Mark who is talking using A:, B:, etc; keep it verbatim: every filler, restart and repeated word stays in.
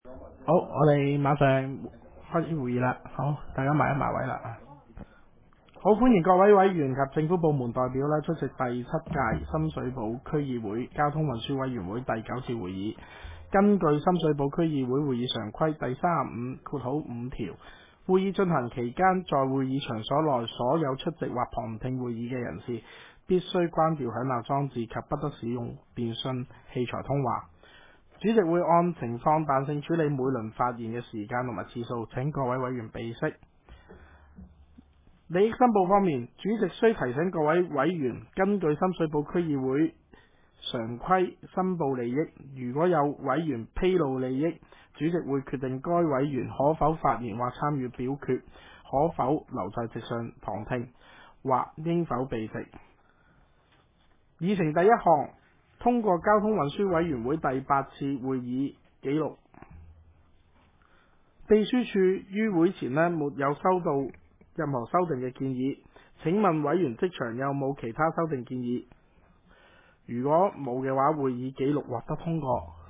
A: 好，我哋馬上開始會議啦。好，大家埋一埋位啦。好，歡迎各位委員及政府部門代表咧出席第七屆深水埗區議會交通運輸委員會第九次會議。根據深水埗區議會會議常規第三十五括號五條，會議進行期間，在會議場所內所有出席或旁聽會議嘅人士，必須關掉響鬧裝置及不得使用電訊器材通話。主席會按情況彈性處理每輪發言嘅時間同埋次數，請各位委員備悉。利益申報方面，主席須提醒各位委員，根據深水埗區議會常規申報利益，如果有委員披露利益，主席會決定該委員可否發言或參與表決，可否留在席上旁聽，或應否避席。議程第一項，通過交通運輸委員會第八次會議記錄。秘書處於會前呢沒有收到任何修訂嘅建議，請問委員即場有冇其他修訂建議？如果冇嘅話，會議記錄獲得通過。